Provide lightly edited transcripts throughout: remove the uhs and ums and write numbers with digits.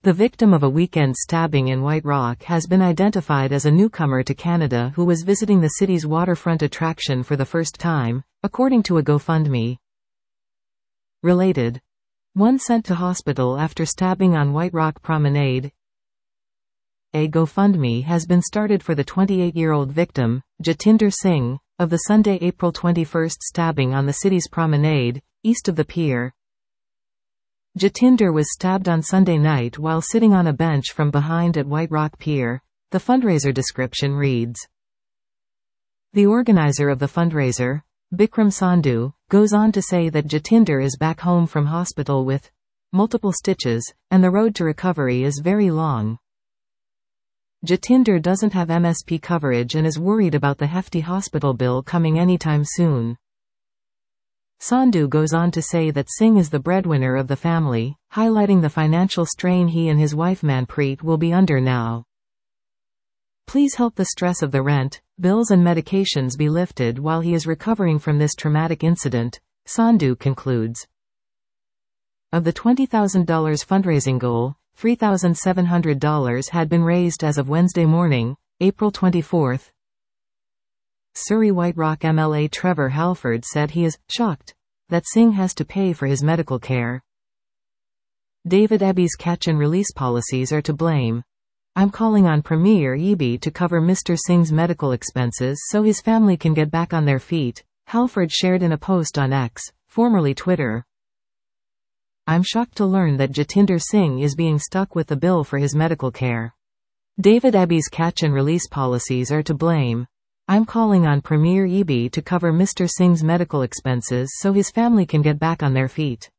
The victim of a weekend stabbing in White Rock has been identified as a newcomer to Canada who was visiting the city's waterfront attraction for the first time, according to a GoFundMe. Related. One sent to hospital after stabbing on White Rock Promenade. A GoFundMe has been started for the 28-year-old victim, Jatinder Singh, of the Sunday, April 21 stabbing on the city's promenade, east of the pier. Jatinder was stabbed on Sunday night while sitting on a bench from behind at White Rock Pier. The fundraiser description reads. The organizer of the fundraiser, Bikram Sandhu, goes on to say that Jatinder is back home from hospital with multiple stitches, and the road to recovery is very long. Jatinder doesn't have MSP coverage and is worried about the hefty hospital bill coming anytime soon. Sandhu goes on to say that Singh is the breadwinner of the family, highlighting the financial strain he and his wife Manpreet will be under now. Please help the stress of the rent, bills and medications be lifted while he is recovering from this traumatic incident, Sandhu concludes. Of the $20,000 fundraising goal, $3,700 had been raised as of Wednesday morning, April 24. Surrey White Rock MLA Trevor Halford said he is shocked that Singh has to pay for his medical care. David Eby's catch and release policies are to blame. I'm calling on Premier Eby to cover Mr. Singh's medical expenses so his family can get back on their feet, Halford shared in a post on X, formerly Twitter. I'm shocked to learn that Jatinder Singh is being stuck with the bill for his medical care. David Eby's catch and release policies are to blame. I'm calling on Premier Eby to cover Mr. Singh's medical expenses so his family can get back on their feet.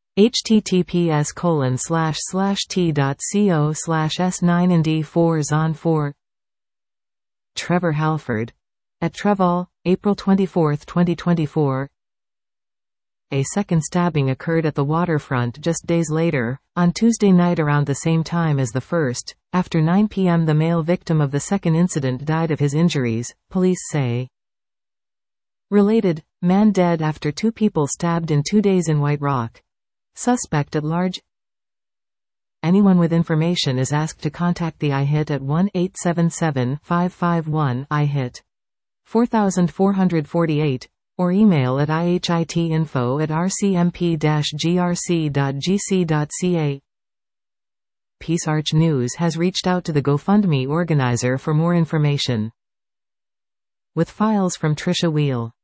https://t.co/s9nd4zon4 Trevor Halford. At Treval, April 24, 2024. A second stabbing occurred at the waterfront just days later, on Tuesday night around the same time as the first. After 9 p.m. the male victim of the second incident died of his injuries, police say. Related, man dead after 2 people stabbed in 2 days in White Rock. Suspect at large. Anyone with information is asked to contact the IHIT at 1-877-551-IHIT 4448, or email at ihitinfo@rcmp-grc.gc.ca. Peace Arch News has reached out to the GoFundMe organizer for more information. With files from Trisha Wheel.